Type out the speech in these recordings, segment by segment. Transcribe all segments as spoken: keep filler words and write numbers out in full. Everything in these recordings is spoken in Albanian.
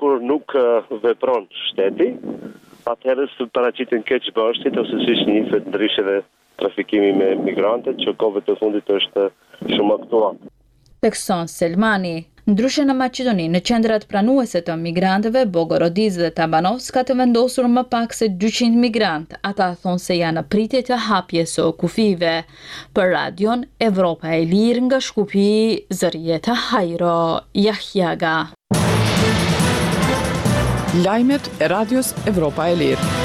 kur nuk uh, vepron shteti, atëherë së paraqiten keq bashkët ose siç niset ndrysheve trafikimi me migrante, që kohëve të fundit është shumë aktual. Pekson Selmani. Ndryshe në Maqedoni, në qendrat pranuese të migrantëve, Bogorodic dhe Tabanovsk ka të vendosur më pak se dyqind migrant. Ata thonë se janë në pritje të hapjes së kufive. Për radion Evropa e Lirë nga Shkupi, Zërieta Hajro, Jahjaga. Lajmet e radios Evropa e Lirë.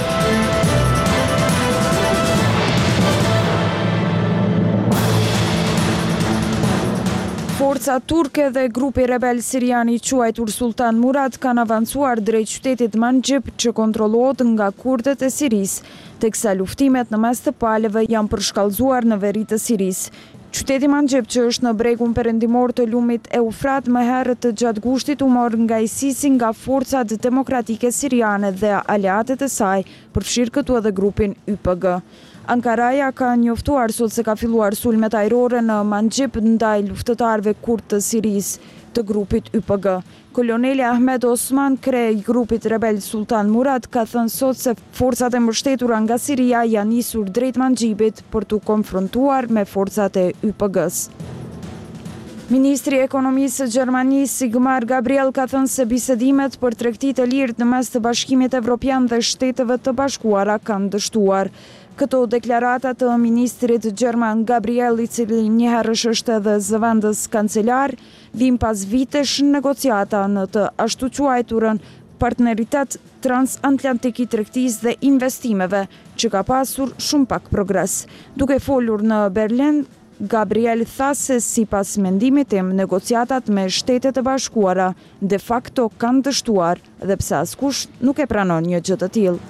Forca turke dhe grupi rebel sirian i quajtur Sultan Murad kanë avancuar drejt qytetit Manxhip që kontrollohet nga kurdët e Sirisë, teksa luftimet në mes të palëve janë përshkallëzuar në veri të Sirisë. Qyteti Manxhip, që është në bregun perëndimor të lumit Eufrat, më herët të gjatë gushtit u mor nga ISIS nga forcat demokratike siriane dhe aleatet e saj, përfshirë këtu edhe grupin Y P G. Ankaraja ka njoftuar sot se ka filluar sulmet ajrore në Manxhip ndaj luftëtarëve kurd të Sirisë të grupit Y P G. Koloneli Ahmed Osman, krye i grupit rebel Sultan Murad, ka thënë sot se forcat e mbështetura nga Siria janë nisur drejt Manxhipit për të konfrontuar me forcat e Y P G-s. Ministri i Ekonomisë së Gjermanisë Sigmar Gabriel ka thënë se bisedimet për tregti të lirë në mes të Bashkimit Evropian dhe Shteteve të Bashkuara kanë dështuar. Këto deklarata të ministrit gjerman Gabriel, i cili njëherësh është edhe zëvendës kancelar, vijnë pas vitesh negociata në të ashtu quajturën partneritet transatlantik i tregtisë dhe investimeve, që ka pasur shumë pak progres. Duke folur në Berlin, Gabriel tha se sipas mendimit tim, negociatat me Shtetet e Bashkuara de facto kanë dështuar, dhe pse askush nuk e pranon një gjë të tillë.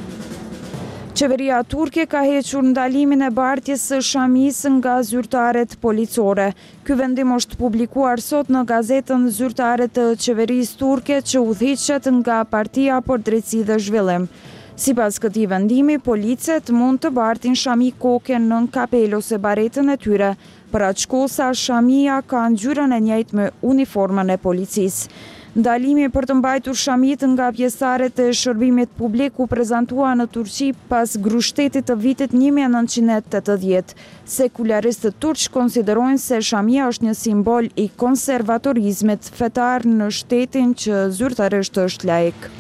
Qeveria turke ka hequr ndalimin e bartjes së Shamisë nga zyrtaret policore. Ky vendim është publikuar sot në gazetën zyrtare të qeverisë turke që udhëhiqet nga Partia për Drejtësi dhe Zhvillim. Sipas këtij vendimi, policët mund të bartin Shami koke nën kapel ose baretën e tyre, për atë shkollë sa Shamia ka ngjyrën e njëjtë me uniformën e policisë. Ndalimi për të mbajtur Shamit nga pjesëtarët e shërbimit publik u prezantua në Turqi pas grushtetit të vitit një mijë e nëntëqind e tetëdhjetë. Sekularistët turq konsiderojnë se Shamia është një simbol i konservatorizmit fetar në shtetin që zyrtarisht është laik.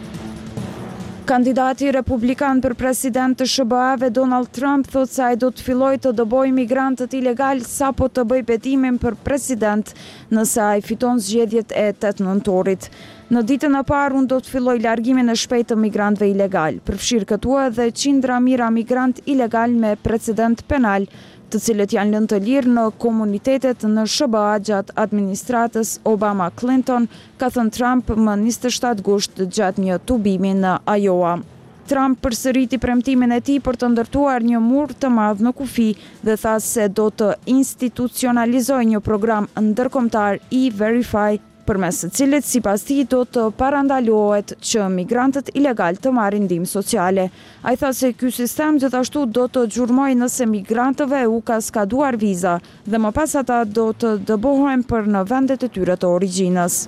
Kandidati republikan për president të S B A-ve Donald Trump thotë se ai do të fillojë të dëbojë migrantët ilegal sapo të bëjë betimin për president nëse ai fiton zgjedhjet e tetë nëntorit. Në ditën e parë unë do të filloj largimin e shpejtë të migrantëve ilegal, përfshirë këtu edhe qindra mijëra migrant ilegal me precedent penal, të cilët janë lënë të lirë në komunitetet në S B A gjatë administratës Obama-Clinton, ka thënë Trump më njëzet e shtatë gusht gjatë një tubimi në Iowa. Trump përsëriti premtimin e tij për të ndërtuar një mur të madh në kufi dhe tha se do të institucionalizojë një program ndërkombëtar E-Verify, përmes së cilit sipas tij do të parandalohet që migrantët ilegal të marrin ndihmë sociale. Ai tha se ky sistem gjithashtu do të xhurmojë nëse migrantëve u ka skaduar viza dhe më pas ata do të dëbohen për në vendet e tyre të origjinës.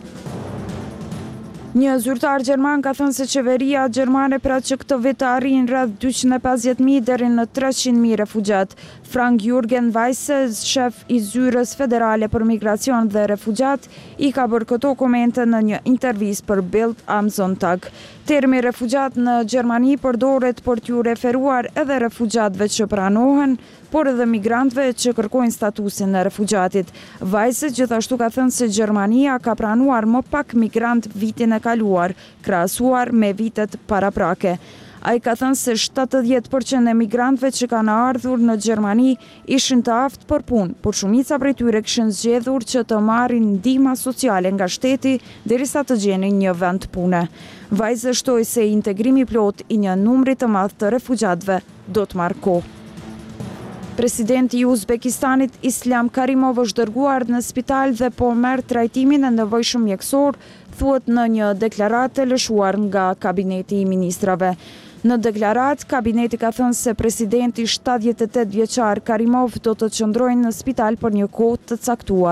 Një zyrtar gjerman ka thënë se qeveria gjermane pratë që këtë vit të arrijnë rreth dyqind e pesëdhjetë mijë deri në treqind mijë refugjat. Frank Jürgen Weisse, shef i zyrës federale për migracion dhe refugjat, i ka bërë këto komente në një intervistë për Bild am Sonntag. Termi refugjat në Gjermani përdoret për t'ju referuar edhe refugjatëve që pranohen, por edhe migrantëve që kërkojnë statusin e refugjatit. Weisse gjithashtu ka thënë se Gjermania ka pranuar më pak migrant vitin e kaluar, krahasuar me vitet paraprake. Ai ka thënë se shtatëdhjetë përqind e migrantëve që kanë ardhur në Gjermani ishin të aftë për punë, por shumica prej tyre kishin zgjedhur që të marrin ndihma sociale nga shteti derisa të gjenin një vend pune. Weisse shtoi se integrimi plot i një numri të madh të refugjatëve do të marrë kohë. Presidenti i Uzbekistanit Islam Karimov është dërguar në spital dhe po merr trajtimin e nevojshëm mjekësor, thuhet në një deklaratë të lëshuar nga kabineti i ministrave. Në deklarat, kabineti ka thënë se presidenti shtatëdhjetë e tetë vjeçar Karimov do të qëndrojë në spital për një kohë të caktuar.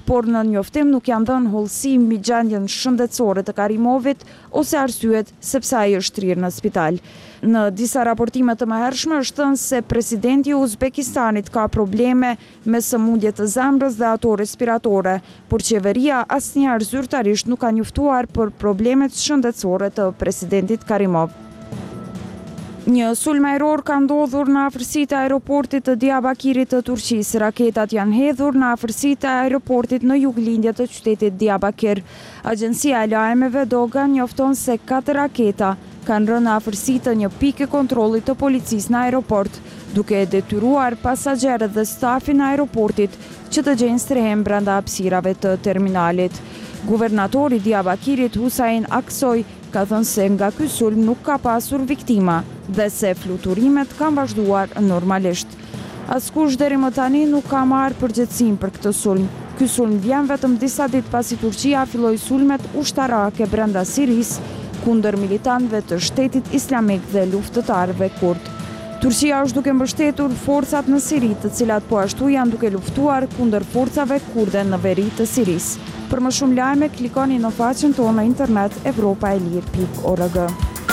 por në njoftim nuk janë dhënë hollësi mbi gjendjen shëndetësore të Karimovit ose arsyet sepse ai është trirë në spital. Në disa raportime të mëhershme është thënë se presidenti i Uzbekistanit ka probleme me sëmundje të zemrës dhe ato respiratore, por qeveria asnjëherë zyrtarisht nuk ka njoftuar për problemet shëndetësore të presidentit Karimov. Një sulm ajror ka ndodhur në afërsitë e aeroportit të Diyarbakirit të Turqisë. Raketat janë hedhur në afërsitë e aeroportit në juglindje të qytetit Diyarbakir. Agjencia e lajmeve Dogan njofton se katër raketa kanë rënë në afërsitë të një pike kontrolli të policisë në aeroport, duke detyruar pasagerët dhe stafin e aeroportit që të gjejnë strehem brenda hapësirave të terminalit. Guvernatori i Diyarbakirit Hussein Aksoy ka thënë se nga ky sulm nuk ka pasur viktima dhe se fluturimet kanë vazhduar normalisht. Askush deri më tani nuk ka marrë përgjegjësinë për këtë sulm. Ky sulm vjen vetëm disa ditë pasi Turqia filloi sulmet ushtarake brenda Sirisë kundër militantëve të Shtetit Islamik dhe luftëtarëve kurd. Turqia është duke mbështetur forcat në Siri, të cilat po ashtu janë duke luftuar kundër forcave kurde në veri të Sirisë. Për më shumë lajme, klikoni në faqen tonë në internet evropaelir pikë org.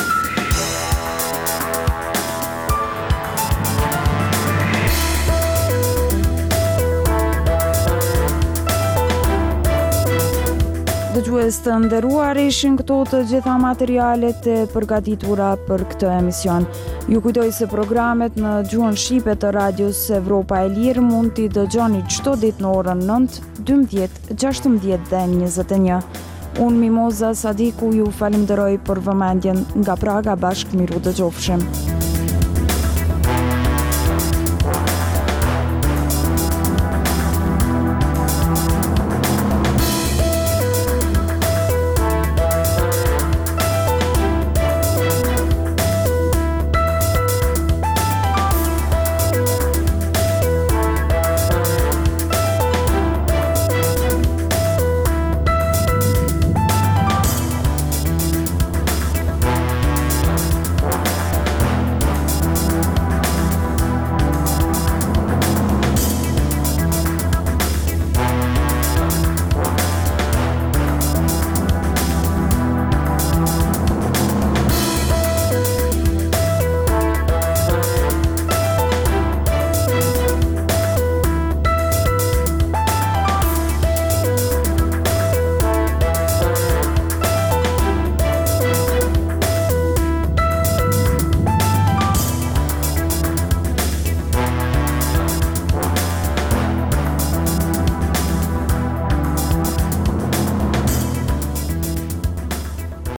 Dëgjues të nderuar, ishin këto të gjitha materialet e përgatitura për këtë emision. Ju kujtoj se programet në gjuhën shqipe të Radios Evropa e Lirë mund t'i dëgjoni çdo ditë në orën nëntë, dymbëdhjetë, gjashtëmbëdhjetë dhe njëzet e një. Unë Mimoza Sadiku ju falenderoj për vëmendjen nga Praga, bashkë miru dëgjofshim.